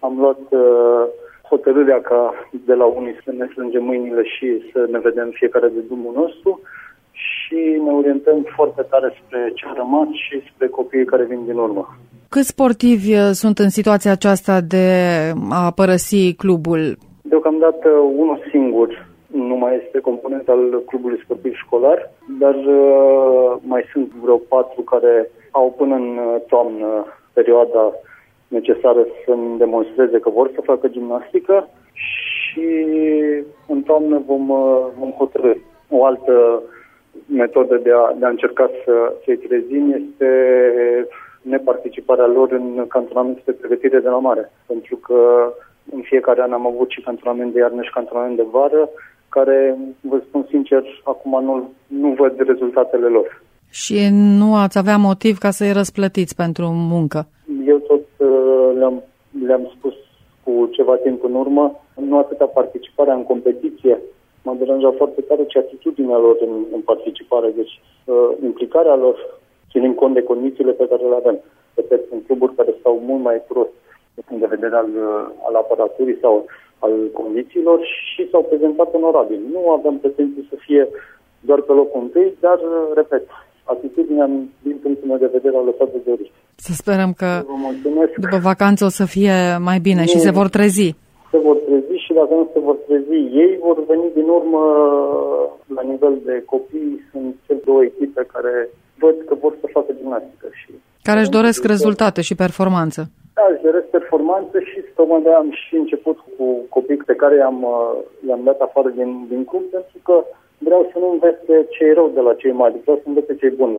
am luat hotărârea ca de la unii să ne strângem mâinile și să ne vedem fiecare de drumul nostru și ne orientăm foarte tare spre ce a rămas și spre copiii care vin din urmă. Câți sportivi sunt în situația aceasta de a părăsi clubul? Deocamdată unul singur nu mai este component al clubului sportiv școlar, dar mai sunt vreo 4 care au până în toamnă perioada necesară să-mi demonstreze că vor să facă gimnastică și în toamnă vom hotărâ. O altă metodă de a încerca să-i trezim este neparticiparea lor în cantonamentul de pregătire de la mare, pentru că în fiecare an am avut și cantonament de iarnă și cantonament de vară, care, vă spun sincer, acum nu văd rezultatele lor. Și nu ați avea motiv ca să-i răsplătiți pentru muncă? Eu tot le-am spus cu ceva timp în urmă, nu atâta participarea în competiție m-a deranjat foarte tare, ci atitudinea lor în participare, deci implicarea lor, ținând cont de condițiile pe care le avem. Sunt cluburi care stau mult mai prost din punct de vedere al aparaturii sau al condițiilor și s-au prezentat onorabil. Nu aveam pretenții să fie doar pe locul întâi, dar, repet, atitudinea din punctul meu de vedere a lăsat de dorit. Să sperăm că după vacanță o să fie mai bine și se vor trezi. Se vor trezi și dacă nu se vor trezi, ei vor veni din urmă la nivel de copii. Sunt cele 2 echipe care văd că vor să facă gimnastică. Care își doresc rezultate și performanță. Da, își doresc performanță și tocmai de am și început cu copii pe care i-am dat afară din club, pentru că vreau să nu învețe cei rău de la cei mari, vreau să învețe cei buni.